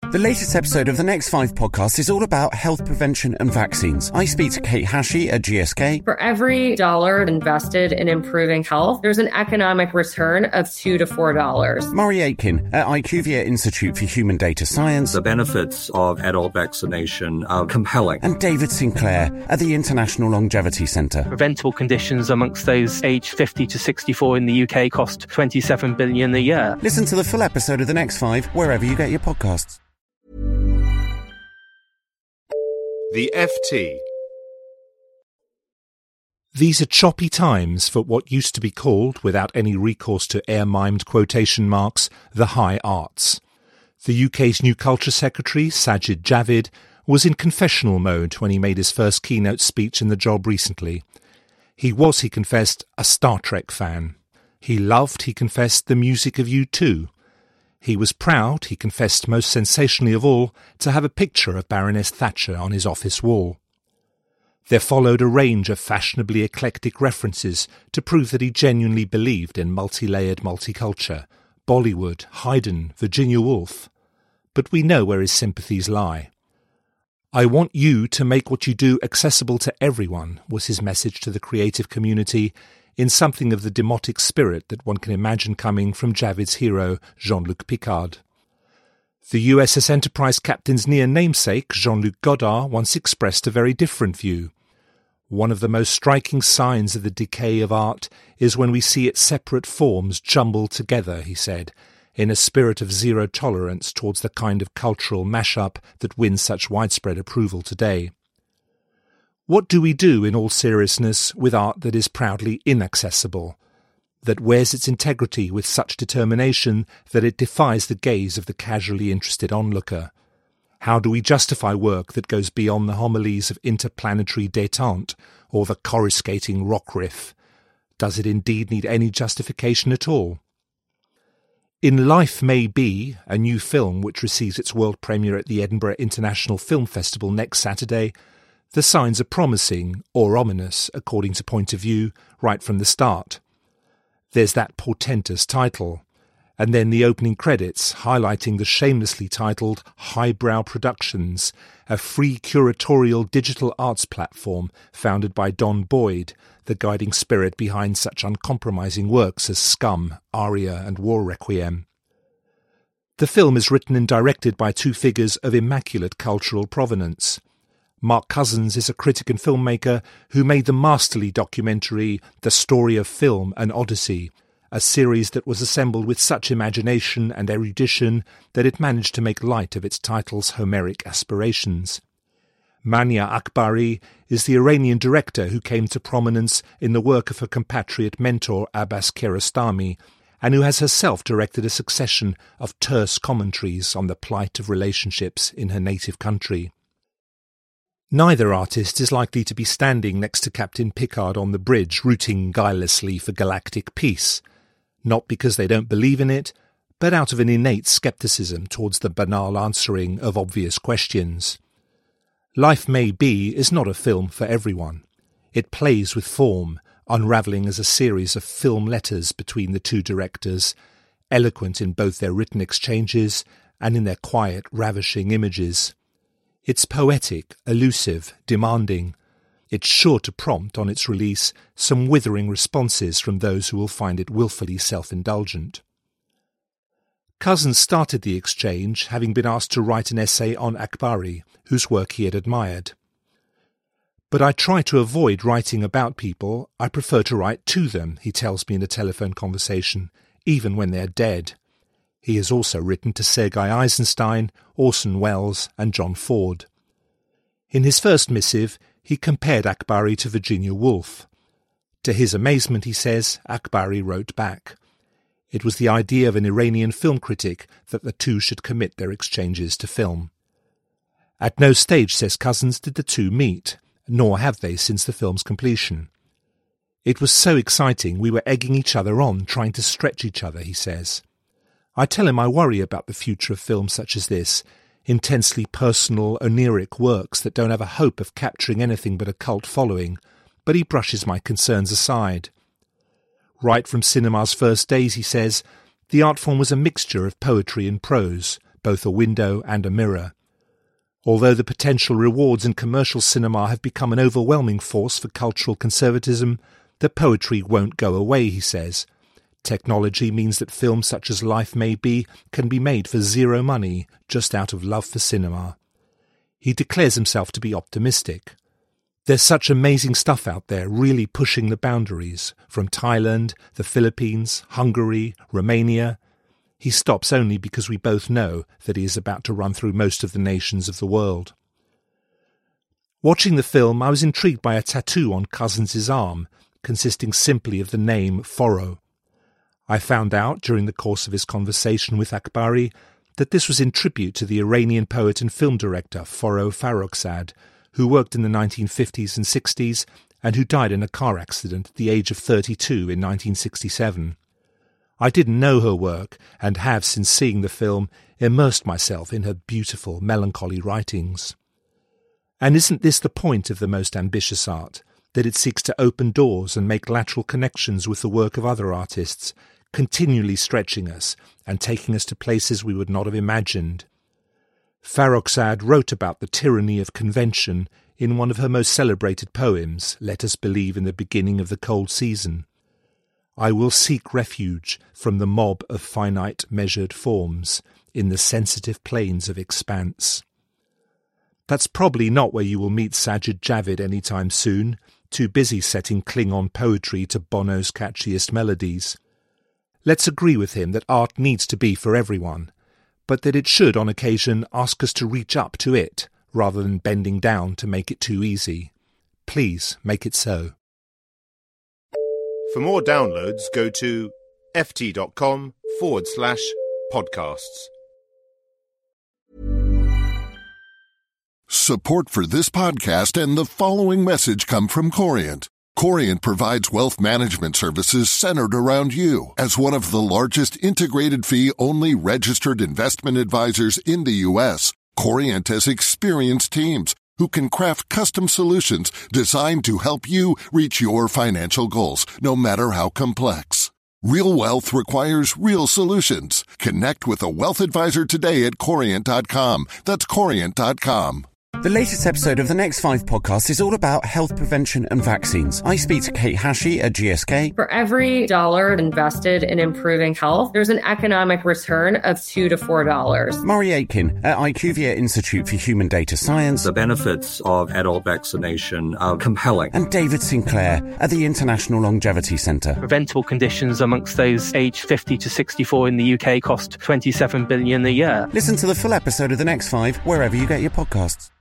The latest episode of the Next 5 podcast is all about health prevention and vaccines. I speak to Kate Hashey at GSK. For every dollar invested in improving health, there's an economic return of $2 to $4. Murray Aitken at IQVIA Institute for Human Data Science. The benefits of adult vaccination are compelling. And David Sinclair at the International Longevity Centre. Preventable conditions amongst those aged 50 to 64 in the UK cost $27 billion a year. Listen to the full episode of The Next 5 wherever you get your podcasts. The FT. These are choppy times for what used to be called, without any recourse to air-mimed quotation marks, the high arts. The UK's new Culture Secretary, Sajid Javid, was in confessional mode when he made his first keynote speech in the job recently. He was, he confessed, a Star Trek fan. He loved, he confessed, the music of U2. He was proud, he confessed most sensationally of all, to have a picture of Baroness Thatcher on his office wall. There followed a range of fashionably eclectic references to prove that he genuinely believed in multi-layered multiculture, Bollywood, Haydn, Virginia Woolf. But we know where his sympathies lie. "I want you to make what you do accessible to everyone," was his message to the creative community, in something of the demotic spirit that one can imagine coming from Javid's hero, Jean-Luc Picard. The USS Enterprise captain's near namesake, Jean-Luc Godard, once expressed a very different view. "One of the most striking signs of the decay of art is when we see its separate forms jumbled together," he said, in a spirit of zero tolerance towards the kind of cultural mash-up that wins such widespread approval today. What do we do, in all seriousness, with art that is proudly inaccessible, that wears its integrity with such determination that it defies the gaze of the casually interested onlooker? How do we justify work that goes beyond the homilies of interplanetary détente or the coruscating rock riff? Does it indeed need any justification at all? In Life May Be, a new film which receives its world premiere at the Edinburgh International Film Festival next Saturday, the signs are promising, or ominous, according to point of view, right from the start. There's that portentous title, and then the opening credits highlighting the shamelessly titled Highbrow Productions, a free curatorial digital arts platform founded by Don Boyd, the guiding spirit behind such uncompromising works as Scum, Aria and War Requiem. The film is written and directed by two figures of immaculate cultural provenance. Mark Cousins is a critic and filmmaker who made the masterly documentary The Story of Film, An Odyssey, a series that was assembled with such imagination and erudition that it managed to make light of its title's Homeric aspirations. Mania Akbari is the Iranian director who came to prominence in the work of her compatriot mentor Abbas Kiarostami, and who has herself directed a succession of terse commentaries on the plight of relationships in her native country. Neither artist is likely to be standing next to Captain Picard on the bridge rooting guilelessly for galactic peace, not because they don't believe in it, but out of an innate scepticism towards the banal answering of obvious questions. Life May Be is not a film for everyone. It plays with form, unravelling as a series of film letters between the two directors, eloquent in both their written exchanges and in their quiet, ravishing images. It's poetic, elusive, demanding. It's sure to prompt, on its release, some withering responses from those who will find it wilfully self-indulgent. Cousins started the exchange, having been asked to write an essay on Akbari, whose work he had admired. "But I try to avoid writing about people. I prefer to write to them," he tells me in a telephone conversation, "even when they're dead." He has also written to Sergei Eisenstein, Orson Welles and John Ford. In his first missive, he compared Akbari to Virginia Woolf. To his amazement, he says, Akbari wrote back. It was the idea of an Iranian film critic that the two should commit their exchanges to film. At no stage, says Cousins, did the two meet, nor have they since the film's completion. "It was so exciting, we were egging each other on, trying to stretch each other," he says. I tell him I worry about the future of films such as this, intensely personal, oniric works that don't have a hope of capturing anything but a cult following, but he brushes my concerns aside. Right from cinema's first days, he says, the art form was a mixture of poetry and prose, both a window and a mirror. Although the potential rewards in commercial cinema have become an overwhelming force for cultural conservatism, the poetry won't go away, he says. Technology means that films such as Life May Be can be made for zero money, just out of love for cinema. He declares himself to be optimistic. There's such amazing stuff out there really pushing the boundaries, from Thailand, the Philippines, Hungary, Romania. He stops only because we both know that he is about to run through most of the nations of the world. Watching the film, I was intrigued by a tattoo on Cousins' arm, consisting simply of the name Foro. I found out during the course of his conversation with Akbari that this was in tribute to the Iranian poet and film director Foro Farrokhzad, who worked in the 1950s and 60s and who died in a car accident at the age of 32 in 1967. I didn't know her work and have, since seeing the film, immersed myself in her beautiful, melancholy writings. And isn't this the point of the most ambitious art, that it seeks to open doors and make lateral connections with the work of other artists, continually stretching us and taking us to places we would not have imagined? Farrokhzad wrote about the tyranny of convention in one of her most celebrated poems, Let Us Believe in the Beginning of the Cold Season. I will seek refuge from the mob of finite measured forms in the sensitive plains of expanse. That's probably not where you will meet Sajid Javid any time soon, too busy setting Klingon poetry to Bono's catchiest melodies. Let's agree with him that art needs to be for everyone, but that it should on occasion ask us to reach up to it, rather than bending down to make it too easy. Please make it so. For more downloads, go to ft.com/podcasts. Support for this podcast and the following message come from Corient. Corient provides wealth management services centered around you. As one of the largest integrated fee-only registered investment advisors in the U.S., Corient has experienced teams who can craft custom solutions designed to help you reach your financial goals, no matter how complex. Real wealth requires real solutions. Connect with a wealth advisor today at Corient.com. That's Corient.com. The latest episode of the Next 5 podcast is all about health prevention and vaccines. I speak to Kate Hashi at GSK. For every dollar invested in improving health, there's an economic return of $2 to $4. Murray Aitken at IQVIA Institute for Human Data Science. The benefits of adult vaccination are compelling. And David Sinclair at the International Longevity Centre. Preventable conditions amongst those aged 50 to 64 in the UK cost $27 billion a year. Listen to the full episode of the Next 5 wherever you get your podcasts.